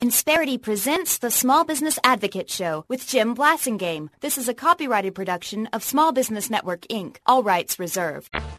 Insperity presents the Small Business Advocate Show with Jim Blasingame. This is a copyrighted production of Small Business Network, Inc. All rights reserved. Across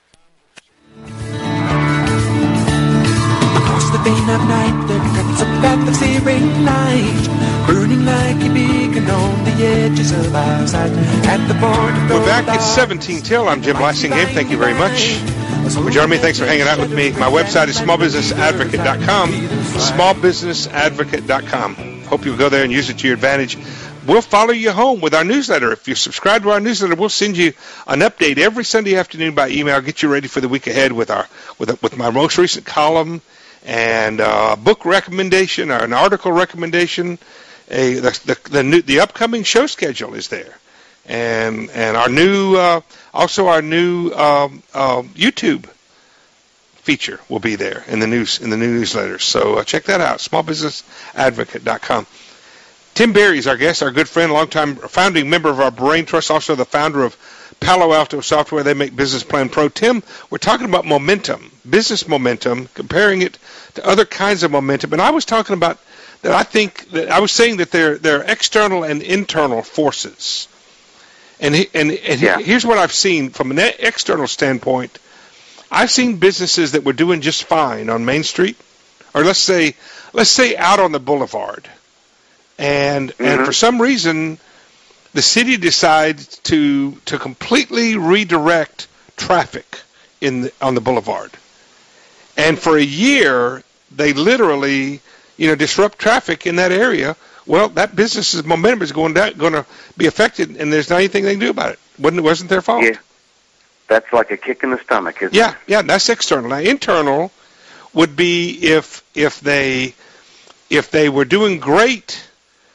the vein of night, there comes a path of searing light, burning like a beacon on the edges of our sight. At the border, we're back at 17 till. I'm Jim Blasingame. Thank you very much for joining me. Thanks for hanging out with me. My website is smallbusinessadvocate.com. Smallbusinessadvocate.com. Hope you'll go there and use it to your advantage. We'll follow you home with our newsletter. If you subscribe to our newsletter, we'll send you an update every Sunday afternoon by email. Get you ready for the week ahead with my most recent column and a book recommendation or an article recommendation. The upcoming show schedule is there, and our new YouTube feature will be there in the newsletter. So check that out. Smallbusinessadvocate.com. Tim Berry is our guest, our good friend, longtime founding member of our Brain Trust, also the founder of Palo Alto Software. They make Business Plan Pro. Tim, we're talking about momentum, business momentum, comparing it to other kinds of momentum. And I was talking about that. I was saying that there are external and internal forces. And here's what I've seen from an external standpoint. I've seen businesses that were doing just fine on Main Street, or let's say out on the boulevard, and for some reason, the city decides to completely redirect traffic on the boulevard, and for a year they literally disrupt traffic in that area. Well, that business's momentum is going to be affected, and there's not anything they can do about it. It wasn't their fault. Yeah. That's like a kick in the stomach, isn't it? Yeah, that's external. Now, internal would be if they were doing great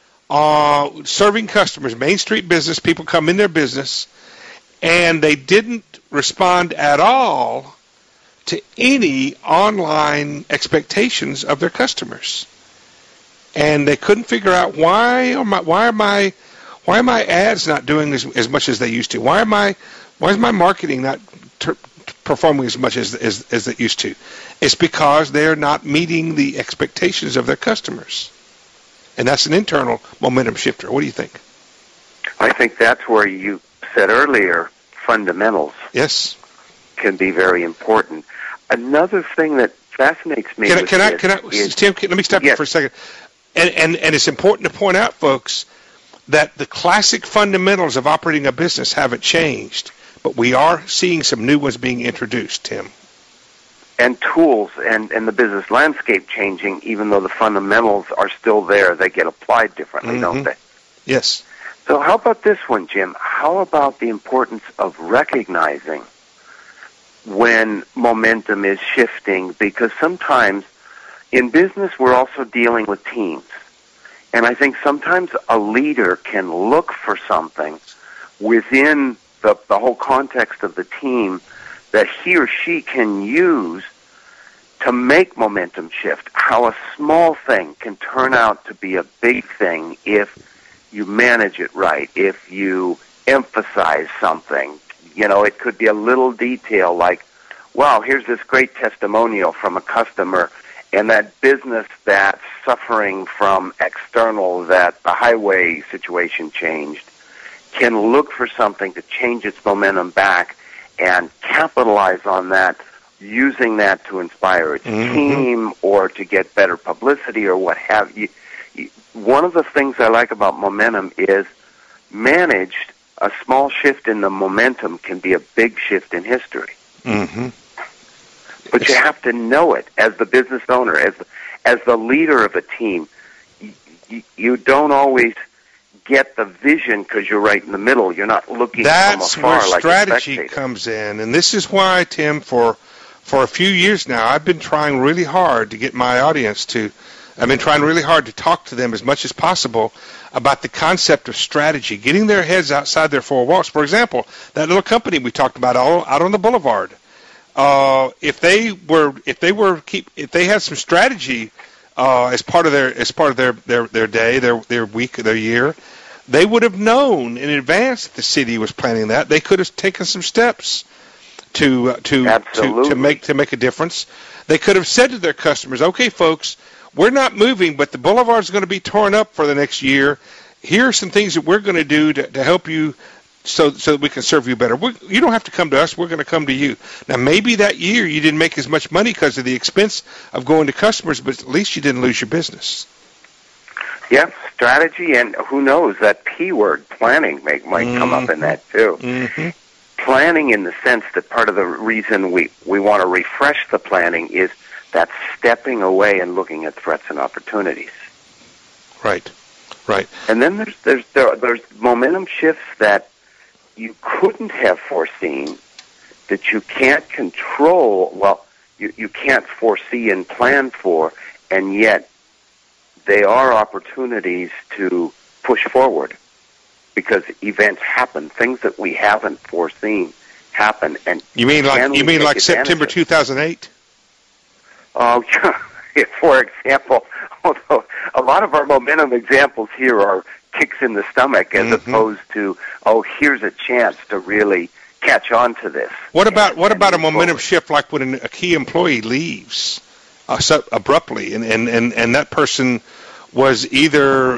serving customers, Main Street business, people come in their business, and they didn't respond at all to any online expectations of their customers. And they couldn't figure out why are my ads not doing as much as they used to? Why is my marketing not performing as much as it used to? It's because they're not meeting the expectations of their customers. And that's an internal momentum shifter. What do you think? I think that's where you said earlier, fundamentals. Yes. Can be very important. Another thing that fascinates me Tim, let me stop you for a second. And it's important to point out, folks, that the classic fundamentals of operating a business haven't changed, but we are seeing some new ones being introduced, Tim. And tools and the business landscape changing, even though the fundamentals are still there. They get applied differently, don't they? Yes. So how about this one, Jim? How about the importance of recognizing when momentum is shifting? Because sometimes in business we're also dealing with teams. And I think sometimes a leader can look for something within the whole context of the team that he or she can use to make momentum shift. How a small thing can turn out to be a big thing if you manage it right, if you emphasize something. It could be a little detail like, wow, here's this great testimonial from a customer, and that business that's suffering from external, that the highway situation changed, can look for something to change its momentum back and capitalize on that, using that to inspire its team or to get better publicity or what have you. One of the things I like about momentum is managed, a small shift in the momentum can be a big shift in history. But you have to know it as the business owner, as the leader of a team. You don't always get the vision because you're right in the middle. You're not looking from afar like a spectator. That's where strategy comes in. And this is why, Tim, for a few years now, I've been trying really hard to get my audience I've been trying really hard to talk to them as much as possible about the concept of strategy, getting their heads outside their four walls. For example, that little company we talked about out on the boulevard. If they had some strategy as part of their day, their week, their year, they would have known in advance that the city was planning that. They could have taken some steps to make a difference. They could have said to their customers, "Okay, folks, we're not moving, but the boulevard's going to be torn up for the next year. Here are some things that we're going to do to help you so that we can serve you better. You don't have to come to us. We're going to come to you. Now, maybe that year you didn't make as much money because of the expense of going to customers, but at least you didn't lose your business. Yes, strategy, and who knows, that P word, planning, might come up in that too. Mm-hmm. Planning in the sense that part of the reason we want to refresh the planning is that stepping away and looking at threats and opportunities. Right. And then there's momentum shifts that you couldn't have foreseen, that you can't control, well, you can't foresee and plan for, and yet they are opportunities to push forward because events happen. Things that we haven't foreseen happen. And you mean like September 2008? Oh, yeah. For example, although a lot of our momentum examples here are kicks in the stomach as opposed to, here's a chance to really catch on to this. What about a momentum shift like when a key employee leaves so abruptly, and that person was either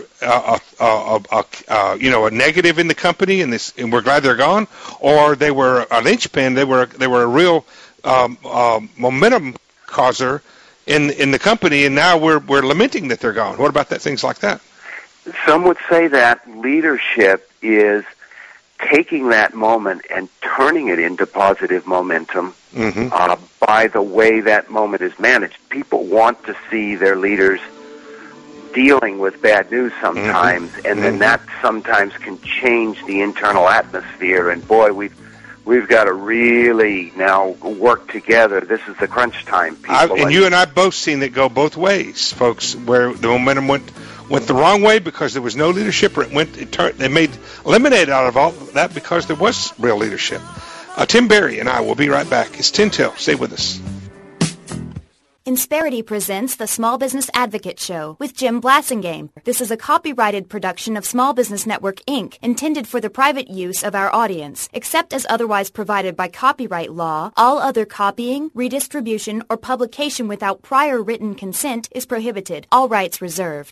a negative in the company, and we're glad they're gone, or they were a linchpin. They were a real momentum causer in the company, and now we're lamenting that they're gone. What about things like that? Some would say that leadership is taking that moment and turning it into positive momentum by the way that moment is managed. People want to see their leaders dealing with bad news sometimes, and then that sometimes can change the internal atmosphere. And boy, we've got to really now work together. This is the crunch time, people. And you and I both seen it go both ways, folks, where the momentum went the wrong way because there was no leadership, or they made lemonade out of all that because there was real leadership. Tim Berry and I will be right back. It's 10 till. Stay with us. Insperity presents the Small Business Advocate Show with Jim Blasingame. This is a copyrighted production of Small Business Network, Inc., intended for the private use of our audience. Except as otherwise provided by copyright law, all other copying, redistribution, or publication without prior written consent is prohibited. All rights reserved.